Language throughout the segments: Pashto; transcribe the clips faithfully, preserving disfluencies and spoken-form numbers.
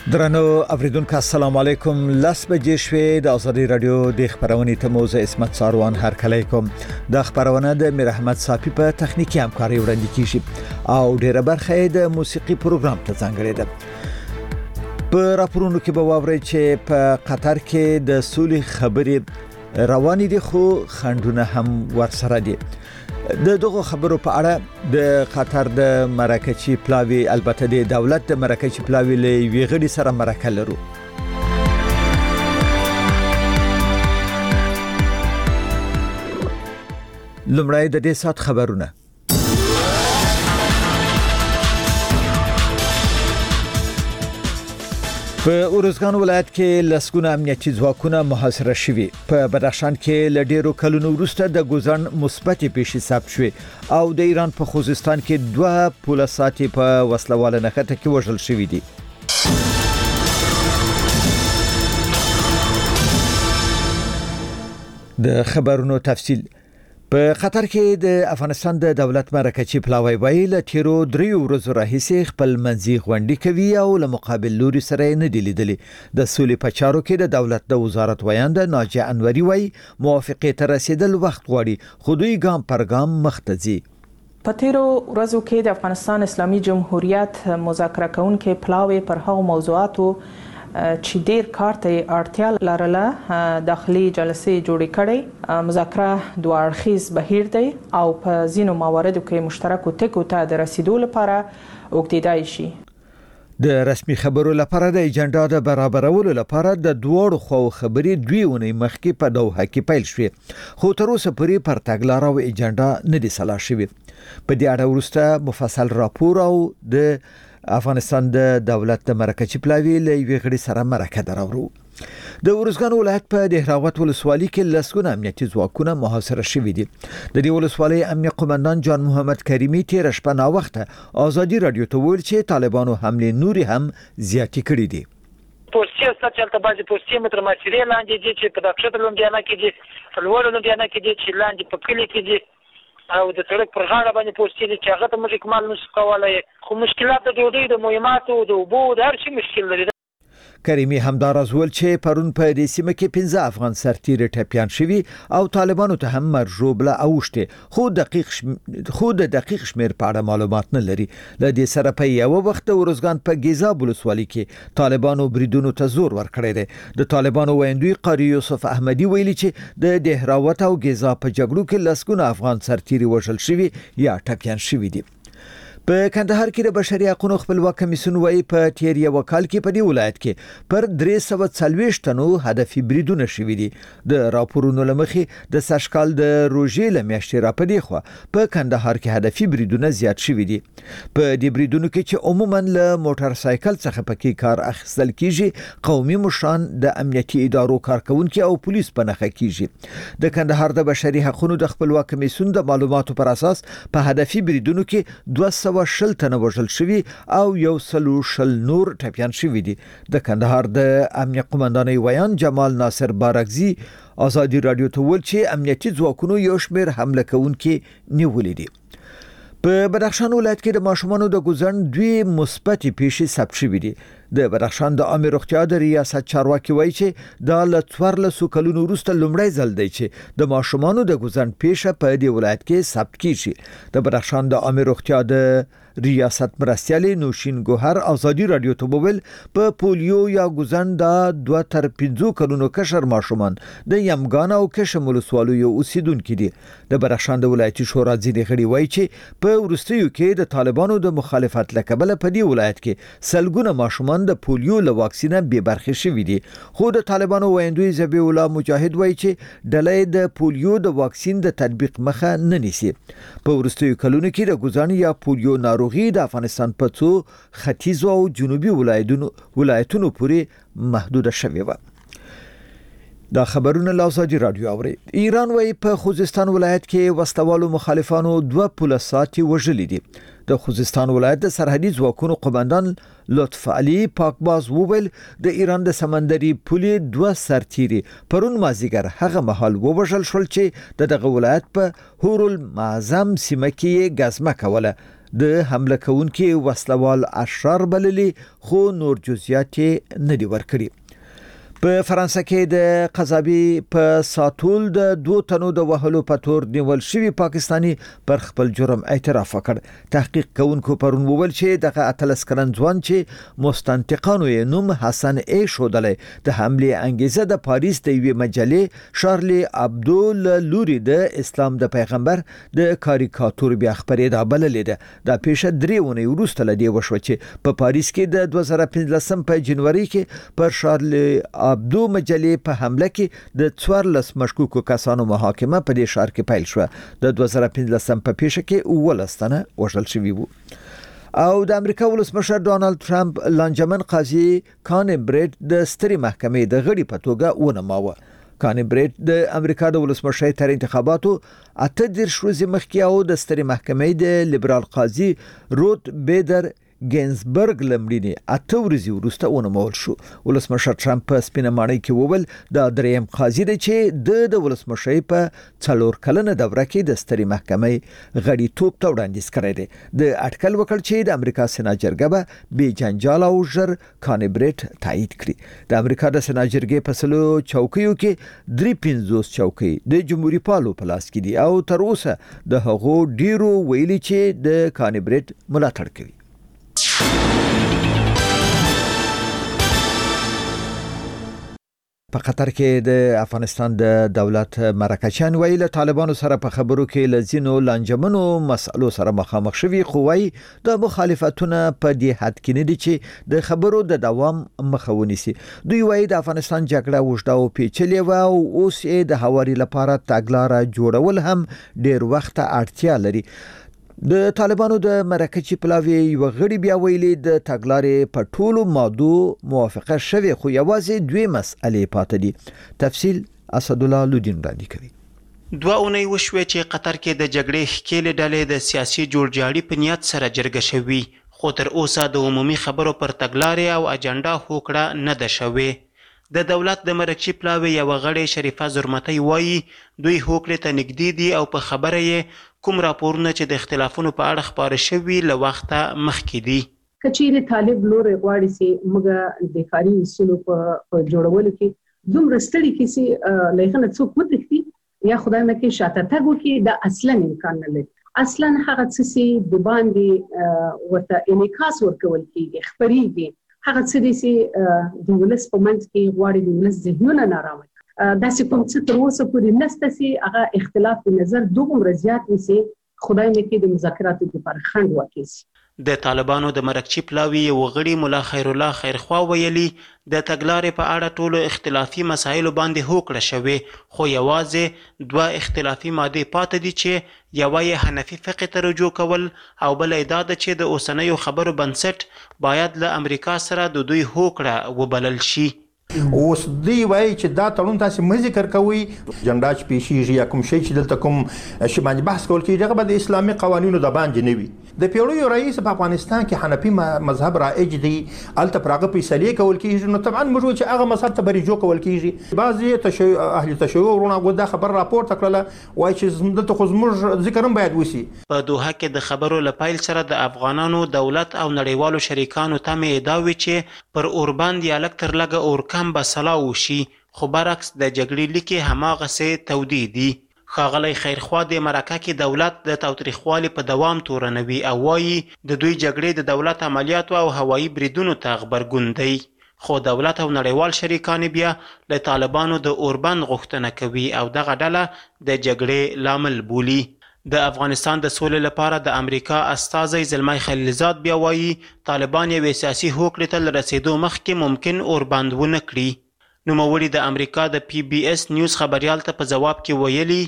درنو اوریدونکو السلام علیکم. لاس بجې شوې د ازادي رادیو د خبرونې ته موزه اسمت ساروان هر کله کوم د خبرونه د میر احمد صافي په تخنیکی همکاري وړاندې کیږي او ډیره برخه د موسیقي پروګرام ته ځانګړې ده. په راپورونو کې به واورئ چې په قطر کې د سولې خبرې روانې دي خو خنډونه هم ورسره دي. د دغه خبرو په اړه د قطر د مراکچی پلاوی البته د دولت د مراکچی پلاوی له ویغړي سره مرکه لرو. لمړی د دې سات خبرونه. په اورزګان ولایت کې لسګونه امنیتي ځواکونه محاصره شوي. په بدخشان کې ل ډیرو کلونو وروسته د ګوزن مثبت پیښې ثبت شوې او د ایران په خوزستان کې دوه پولیسات په وسلواله نښته کې وژل شوي دي. د خبرونو تفصیل. په قطر کې د افغانستان د دولت مرکچی پلاوی ویل تیرو دریو ورځو راهیسې خپل منځي غونډې کوي او له مقابل لوري سره نه دی لیدلي. د سولې په چارو کې د دولت د وزارت ویاند ناجیه انوري وایي موافقه ته رسیدل وخت غواړي خو دوی ګام پر ګام مخته ځي. په تیرو ورځو کې د افغانستان اسلامي جمهوریت مذاکره کوونکې پلاوی پر هغو موضوعاتو چې ډیر کار ته اړتیا لرله داخلي جلسې جوړې کړې. مذاکره دوه اړخیز بهیر دی او په ځینو مواردو کې مشترکو ټکو ته د رسیدو لپاره وګړي شي. د رسمي خبرو لپاره د اجنډا د برابرولو لپاره د دوړو خو خبرې دوی ونې مخکې په دوه کې پیل شوې خو تر اوسه پورې پر تګلارې او اجنډا نه دي سلا شوې. په دې اړه وروسته مفصل راپور او د افغانستان د دولت د مرکچی پلاوی له ویغړي سره مرکه درورو. د اورزګان ولایت په دهراوت ولسوالۍ کې لسګونه امنیتي ځواکونه محاصره شوي دي. د دې ولسوالۍ امنیه قومندان جان محمد کریمی تیر شپه نا وخت ازادي رادیو ته ویل چې طالبانو حمله نوري هم زیاتی کړې دي. پوسټي سچلته باندې پوسټي متر ماچري لاندې دي چې په دښته لومبیانا کې دي فلور لومبیانا کې دي چې لاندې په کلی کې دي او د سړک پر غاړه باندې پوسټي دي چې هغه ته موږ کمال نشو کولای خو مشکلات د ډوډۍ د مهماتو د اوبو د هر شي مشکل لري. کریمی همدار از ول چې پرون په دې سیمه کې پنځه افغان سرتیري ټپيان شوي او طالبانو ته هم مرجوبله اوشته خو دقیق شم... خو د دقیق شمیر په اړه معلومات نه لري. ل دې سره په یو وخت ورزګان په گیزا بولسوالۍ کې طالبانو بریدونو ته زور ورکړی دی. د طالبانو ویندوی قاری یوسف احمدی ویلي چې د دهراوت او گیزا په جګړو کې لسګونه افغان سرتیري وژل شوي یا ټپيان شوي دي. په کندهار کې د بشري حقوقو خپلواک کمیسیون وايي په تیر یو کال کې په دې ولایت کې پر درې سوه څلوېښت تنو هدفي بریدونه شوي دي. د راپورونو لمخې د سشکال د روژې لمیاشتې را پدې خو په کندهار کې هدفي بریدونه زیات شوي دي. په دې بریدونو کې چې عموما له موټر سایکل څخه پکې کار اخیستل کیږي قومي مشران د امنیتي ادارو کارکونکو او پولیس په نخښه کیږي. د کندهار د بشري حقوقو د خپلواک کمیسیون د معلوماتو پر اساس په هدفي بریدونو کې دوه سوه شل تنه وژل شوي او یو سلو شل نور ټپيان شوي دي. د کندهار د امنیه قومندانۍ ویان جمال ناصر بارکزي ازادي رادیو ته ویل چې امنیتي ځواکونو یو شمېر حمله کوونکي نیولې دي. په بدخشان ولایت کې د ماشومانو د ګوزن دوی مثبت پیښې ثبت شوې دي. د بدخشان د عامه روغتیا د ریاست چارواکي وایي چې دا له څوارلسو کلونو وروسته لومړی ځل دی چې د ماشومانو د ګوزن پیښه په دې ولایت کې ثبت کیږي. د بدخشان د عامه روغتیا د ریاست مرستیالي نوشین ګوهر ازادي رادیو ته وویل په پولیو یا ګوزن د دوه تر پنځو کلونو کشر ماشومان د یمګان او کشم ولسوالۍ اوسیدونکو دي. د بدخشان د ولایتي شورا ځینې غړي وایي چې په وروستیو کې د طالبانو د مخالفت لکبل په دې ولایت کې سلګونه ماشومان د پولیو له واکسینه بې برخې شوي دي. خو د طالبانو ویندوی ذبیح الله مجاهد وایي چې ډلې د پولیو د واکسین د تطبیق مخه نه نیسي. په وروستیو کلونو کې د ګوزن یا پولیو ناروغي د افغانستان په څو ختیځو او جنوبي ولایتونو ولایتونو پورې محدود شوی و. دا خبرونه لازادي رادیو اوري. ایران وايي په خوزستان ولایت کې وسلوالو مخالفانو دوه پولیسات وژلي دي. د خوزستان ولایت د سرحدي ځواکونو قومندان لطف علي پاکباز وویل د ایران د سمندري پولې دوه سرتیري پرون مازیګر هغه مهال ووژل شول چې د دغه ولایت په هورل معظم سیمه کې غزمه کوله. د حمله کوونکي وسلوال اشرار بللي خو نور جزئیات نه دي ورکړي. په فرانسه کې د قذابي په ساتول د دوه تنو د وهلو په تور نیول شوی پاکستانی پر خپل جرم اعتراف وکړ. تحقیق کوونکو پرون وویل چې دغه اتلس کلن ځوان چې مستنطقانو یې نوم حسن ای شودلې د حمله انګیزه د پاریس د یوې مجلې شارلی ابدو لوري د اسلام د پیغمبر د کاریکاتور بیا خبرې دا بللې ده. دا پیښه درې ونې وروسته لدی وشو چې په پاریس کې د دوه زره پنځلسم په جنوري کې پر شارلی ابدو مجلې په حمله کې د څوارلس مشکوکو کسانو محاکمه په دې ښار کې پیل شو. د دوه زره پنځلسم په پیښه کې اوولس تنه وژل شوي وو. او د امریکا ولسمشر ډانلډ ټرمپ لانجمن قاضي کانبریټ د ستري محکمې د غړي په توګه ونماوه. کانبریټ د امریکا د ولسمشر تر انتخاباتو اته دیرش ورځې مخکې او د ستري محکمې د لیبرال قاضي روت بیدر ګینزبرګ لمړینی اته ورځې وروسته ونمول شو. ولسمشر ټرمپ په سپینه ماڼۍ کې وویل دا دریم قاضي دی چې د د ولسمشر په څلور کلنه دوره کې د ستري محکمې غړي توپ ته وړاندیز کړی دی. د اټکل وکړ چې د امریکا سنا جرګه به بې جنجال او ژر کانبریټ تایید کړي. د امریکا د سنا جرګې په سلو چوکیو کې درې پنځوس چوکۍ د جمهوریت پالو په لاس کې دي او تر اوسه د هغو ډیرو ویلي چې د کانبریټ ملاتړ کوي. په قطر کې د افغانستان د دولت مرکچیان ویل طالبانو سره په خبرو کې لزینو لانجمنو مسلو سره مخامخ شوي خو وايي د مخالفتونه په دې حد کې نه دي چې د خبرو د دوام مخه ونیسي. دوی وايي د افغانستان جګړه وژده او پیچلې و او اوس یې د هواري لپاره تګلارې جوړول هم ډیر وخت اړتیا لري. د طالبانو د مرکچی پلاوی یو غړي بیا ویلي د تګلارې په ټولو مادو موافقه شوه خو یوازې دوی مسئلې پاتې دي. تفصیل اسد الله لودین وړاندې کوي. دوه اونۍ وشوه چې قطر کې د جګړې ښکېلې ډلې د سیاسي جوړجاړي په نیت سره جرګه شوي خو تر اوسه د عمومي خبرو پر تګلارې او اجنډا هوکړه نه ده شوې. د دولت د مرکچی پلاوی یو غړي شریفه زرمتی وایي دوی هوکړې ته نږدې دي او په خبره یې کوم راپورونه چې د اختلافونو په اړه خبره شوي له وخته مخکې دي. کچېره طالب لور غواړي چې موږ د کاري اصولو په جوړولو کې دومره ستړي کې چې لایغنه څوک وتښتي یا خدای مکه شاته تاګو کې د اصلا امکان نه لري. اصلا هغه څه د باندې ورته انعکاس ورکول کېږي خبريږي هغه څه دي چې د ولس په منځ کې غواړي د ولس ذهنونه نارامه دا چې کوم څه تر اوسه پورې نشته چې هغه اختلاف په نظر دومره زیات وي چې خدای مې کې د مذاکراتو لپاره خنډ واقع شي. د طالبانو د مرکچی پلاوی یو غړي مولا خیر الله خیرخوا ویلي د تګلارې په اړه ټولو اختلافي مسایلو باندې هوکړه شوې خو یوازې دوه اختلافي مادې پاتې دي چې یوه یې حنفي فقه ته رجوع کول او بله یې دا ده چې د اوسنیو خبرو بنسټ باید له امریکا سره د دوی هوکړه وبلل شي. اوس دی وایي چې دا تړون تاسو مې ذکر کوي جنډا چې پیشیږي یا کوم شی چې دلته کوم شی باندې بحث کول کېږي هغه به د اسلامي قوانینو د باندې نه وي. د پیړیو رئیس په افغانستان کې حنفي مذهب رائج دی الته پراغه فیصلې کول کېږي نو طبعا موږ چې هغه مذهب ته برجو کول کېږي. بعضی تشیع اهل تشیع ورونه غوډه خبر راپور تکړه وایي چې دلته خو زموږ ذکر هم باید وسی. په دوحه کې د خبرو لپایل سره د افغانانو دولت او نړیوالو شریکانو ته مې ادعا وی چې پر اوربند یا لک تر لګه اور کم بسلا وشي خو برعکس د جګړې لیکي هماغسې تودې دي. ښاغلی خیرخوا د مرکه کې دولت د تاوتریخوالي په دوام تورنوي او وایي د دوی جګړې د دولت عملیاتو او هوایي بریدونو ته غبرګون دی خو دولت او نړیوال شریکان بیا له طالبانو د اوربند غوښتنه کوي او دغه ډله د جګړې لامل بولي. د افغانستان د سولې لپاره د امریکا استازی زلمی خلیلزاد بیا وایي طالبان یوې سیاسي هوکړې ته له رسېدو مخکې ممکن اوربند ونه کړي. نوموړي د امریکا د پی بی اس نیوز خبریال ته په ځواب کې ویلي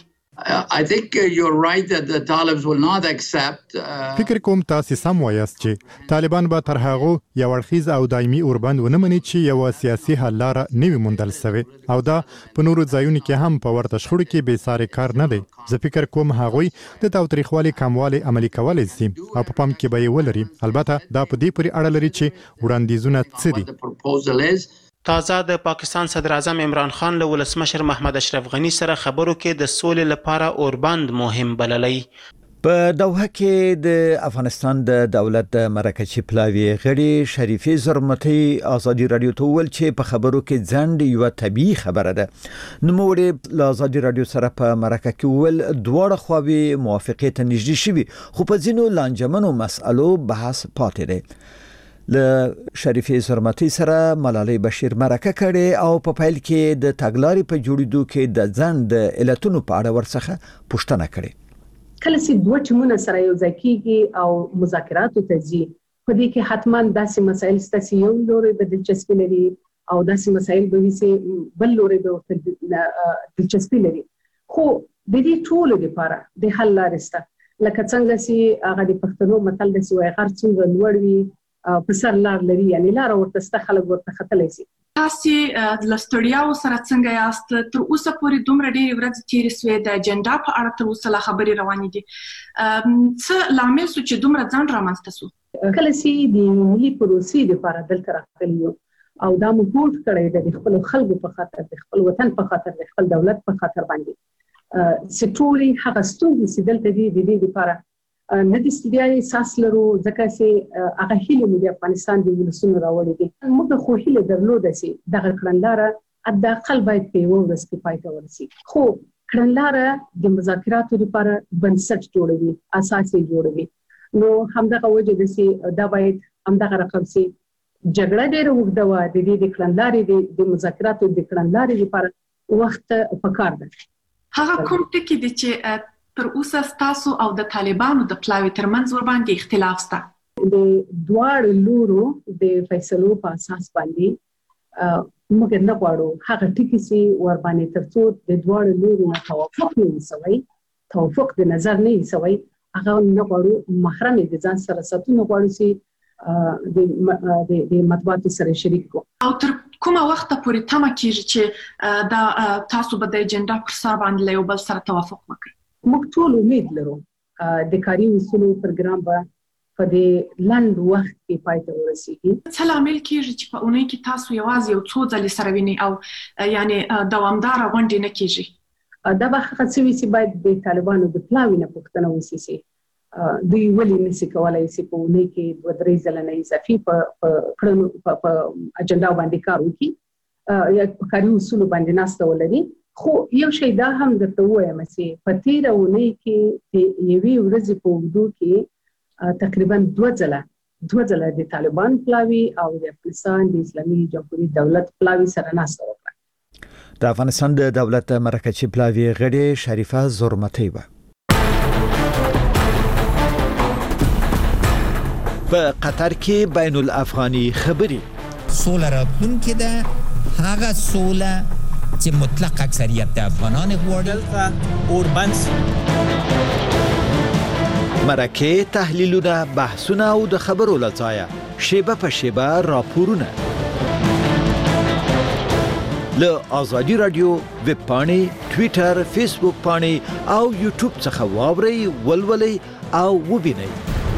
I think uh, you're right that the Talibans will not accept فکر کوم تاسو سم وایاست چې طالبان به تر هغه یو اړخیز او دایمي اوربند ونه مني چې یو سیاسي حل لاره نوي موندل شوی او دا په نورو ځایونو کې هم په ورته شخړو کې به ساري کار نه دی. زه فکر کوم هغوی د تاوتریخوالي کموالی عملي کولای شي او په پام کې به یې ولري. البته دا په دې پورې اړه لري چې وړاندیزونه څه دي. تازه د پاکستان صدر اعظم عمران خان له ولسمشر محمد اشرف غنی سره خبرو کې د سولې لپاره اوربند مهم بللی. په دوحه کې د افغانستان د دولت د مرکزي پلاوي غړي شریفې زرمتي ازادي رادیو ته ویل چې په خبرو کې ځند یو طبيعي خبره ده. نوموړي له ازادي رادیو سره په مرکه کې ویل دواړه خواوې موافقه ته نږدې شوي خو په ځینو لانجمنو مسألو بحث پاتې دی. له شریفې زرمتي سره ملالۍ بشیر مرکه کړي او په پیل کې د تګلارې په جوړېدو کې د ځند علتونو په اړه ورڅخه پوښتنه کړي. کله چې دوه ټیمونه سره یو ځای کیږي او مذاکراتو ته ځي په دې کې حتما داسې مسایل ستاسو یو لوري به دلچسپي لري او داسې مسایل به وي چې بل لوري به دلچسپي لري خو د دې ټولو لپاره د حل لارې شته لکه څنګه چې هغه د پښتنو متل د سوی غر څنګه لوړ وي په سر لار لري یعنی لار ورته ست خلک ورته ختلای شي. تاسو د لستړیاو سره څنګه یاست؟ تر اوسه پورې دومره ډېر ورځې تیرې سوې د اجنډا په اړه تر اوسه لا خبرې روانې دي. څه لامل سو چې دومره ځنډ رامنځته سو؟ کله چې د ملي پروسې لپاره دلته راغلي او دا مو هوډ کړی د خپل خلکو په خاطر د خپل وطن په خاطر د خپل دولت په خاطر باندې سټوري هغه ستونزې چې دلته دي د دې لپاره نه د استدیای اساس لرو ځکه چې هغه هیله مو د افغانستان د ولسونو راوړي دي. موږ خو هیله درلوده چې دغه کړنلاره د اقل باید په یو ورځ کې پای ته ورسي خو کړنلاره د مذاکراتو لپاره بنسټ جوړوي اساس یې جوړوي نو همدغه وجه د چې دا باید همدغه رقم سي جګړه ډېره وګړه و د دې د کړنلارې د مذاکراتو د کړنلارې لپاره وخت پکار ده. هغه کوم ټکی دي چې تر اوسه تاسو او د طالبانو د پلاوي ترمنځ ور باندې اختلاف شته؟ د دواړو لورو د فیصلو په اساس باندې موږ نه غواړو هغه ټکی چې ور باندې ترڅو د دواړو لورو توافق نه وي توافق د نظر نه وي هغه نه غواړو محرم د ځان سره ساتو نه غواړو چې د د مطبوعاتو سره شریک کو. او تر کومه وخت پورې تمه کیږي چې دا تاسو به د اجنډا پر سر باندې یو بل سره توافق وکړي؟ موږ ټول امید لرو د کاري اصولو پروګرام به په دې لنډ وخت کې پای ته ورسیږي. څه لامل کیږي چې په اونۍ کې تاسو یوازې یو څو ځلې سره وینئ او یعنی دوامداره غونډې نه کیږي؟ دا به هغه څه وي چې باید د طالبانو د پلاوي نه پوښتنه وشي چې دوی ولې نشي کولای چې په اونۍ کې دوه درې ځله نه اضافي په کړنو په اجنډا باندې کار وکړي یا په کاري اصولو باندې ناسته ولري. خو یو شی دا هم درته وایم چې په تیره اونۍ کې د یوې ورځې په اوږدو کې تقریبا دوه ځله دوه ځله د طالبان پلاوي او د افغانستان د اسلامي جمهوریت دولت پلاوي سره ناسته وکړه. د افغانستان د دولت مرکزي پلاوي غړي شریفه زرمتي و. په قطر کې بین الافغاني خبري سوله راتلونکې ده هغه سوله چې مطلق اکثریت د افغانان غواړي. اوربان مرکه تحلیلونه بحثونه او د خبرو لځایا شیبه په شیبه راپورونه له آزادي رادیو ویب پاڼې ټوئیټر فیسبوک پاڼې او یوټیوب څخه واورئ ولولئ او وبینئ.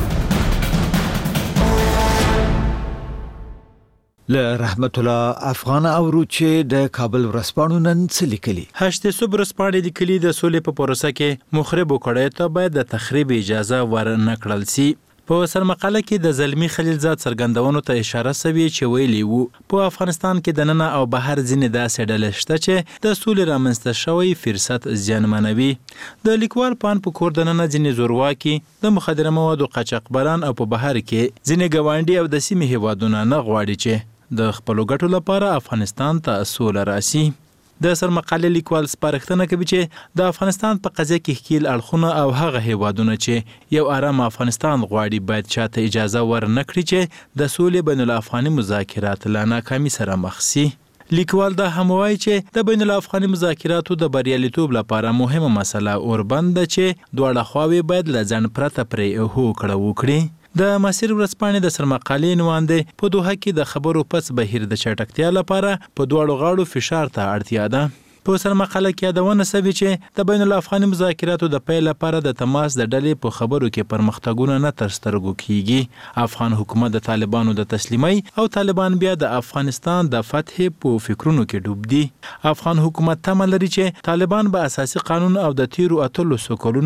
له رحمت الله افغان اورو چې د کابل ورسپانو نن څه لیکلي. هشت صبح ورسپاڼې لیکلي د سولې په پروسه کې مخرب وکړی ته باید د تخریب اجازه ور نه کړل سي. په سرمقاله کې د زلمی خلیلزاد څرګندونو ته اشاره شوی چې ویلي وو په افغانستان کې د ننه او بهر ځینې داسې ډلې شته چې د سولې رامنځته شوی فرصت زیانمنوي. د لیکوال پان په کور د ننه ځینې زورواکي د مخدره موادو قاچاقبران او په بهر کې ځینې ګاونډي او د سیمې هیوادونه نه غواړي چې د خپلو ګټو لپاره افغانستان ته سوله راسي. د سرمقاله لیکوال سپارښتنه کوي چې د افغانستان په قضیه کې ښکیل اړخونه او هغه هیوادونه چې یو آرام افغانستان غواړي باید چاته اجازه ور نه کړي چې د سولې بین الافغاني مذاکرات له ناکامۍ سره مخ سي. لیکوال دا هم وایي چې د بین الافغاني مذاکراتو د بریالیتوب لپاره مهمه مسله اوربند ده چې دواړه خواوې باید له ځنډ پرته پرې هوکړه وکړي. د مسیر ورځپاڼې د سرمقالې نوانده په دوحه کې د خبرو پس بهیر د چټکتیا لپاره په دواړو غاړو فشار ته اړتیا ده. په سرمقاله کې یادونه شوې چې د بین الافغاني مذاکراتو د پیل لپاره د تماس د ډلې په خبرو کې پرمختګونه نه تر سترګو کیږي. افغان حکومت د طالبانو د تسلیمۍ او طالبان بیا د افغانستان د فتح په فکرونو کې ډوب دي. افغان حکومت تمه لري چې طالبان به اساسي قانون او د تیرو اتلو سکولونو